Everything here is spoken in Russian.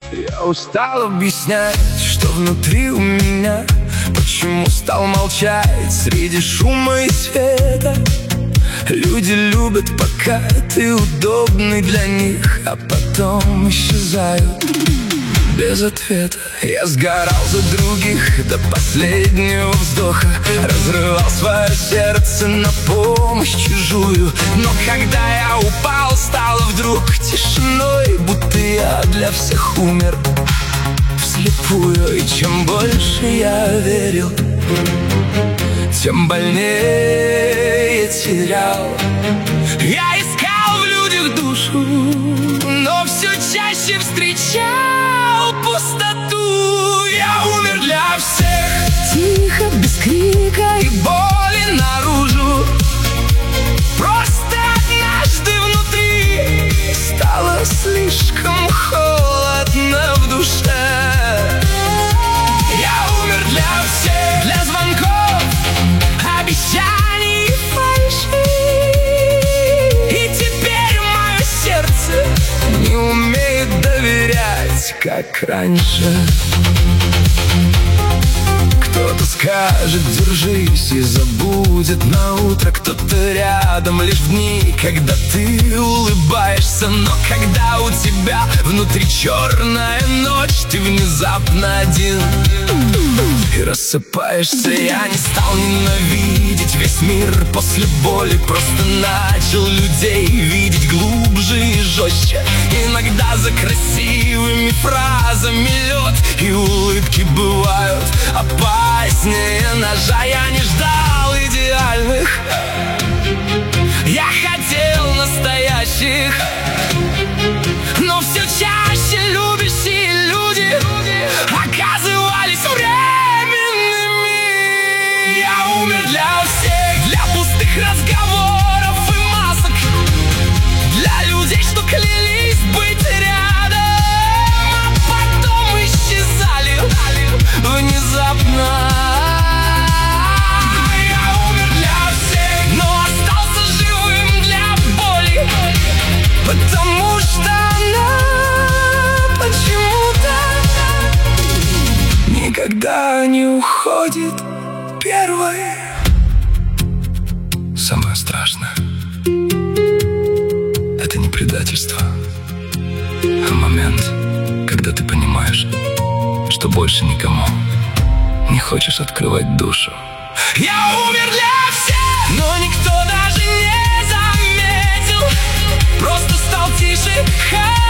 Я устал объяснять, что внутри у меня, почему стал молчать среди шума и света. Люди любят, пока ты удобный для них, а потом исчезают без ответа. Я сгорал за других до последнего вздоха, разрывал свое сердце на помощь чужую. Но когда я упал, стало вдруг тишиной, будто я для всех умер вслепую. И чем больше я верил, тем больнее терял. Я искал в людях душу, но все чаще встречал пустоту. Я умер для всех, тихо, без крика и боли наружу. Просто однажды внутри стало слишком холодно в душе. Я умер для всех, для звонков, обещаний и фальши. И теперь мое сердце не умеет доверять, как раньше. Кто-то скажет держись и забудет на утро. Кто-то рядом лишь в дни, когда ты улыбаешься. Но когда у тебя внутри черная ночь, ты внезапно один и рассыпаешься. Я не стал ненавидеть весь мир после боли, просто начал людей видеть глубже и жестче. Иногда за красивыми фразами лед и улыбки бывают опаснее ножа. Я не ждал идеальных, я хотел настоящих, но все чаще любящие люди оказывались временными. Я умер для всех, для пустых разговоров и масок, для людей, что клялись быть рядом, а потом исчезали внезапно. Я умер для всех, но остался живым для боли, потому что она почему-то никогда не уходит первой. Самое страшное — это не предательство, а момент, когда ты понимаешь, что больше никому не хочешь открывать душу. Я умер для всех, но никто даже не заметил, просто стал тише.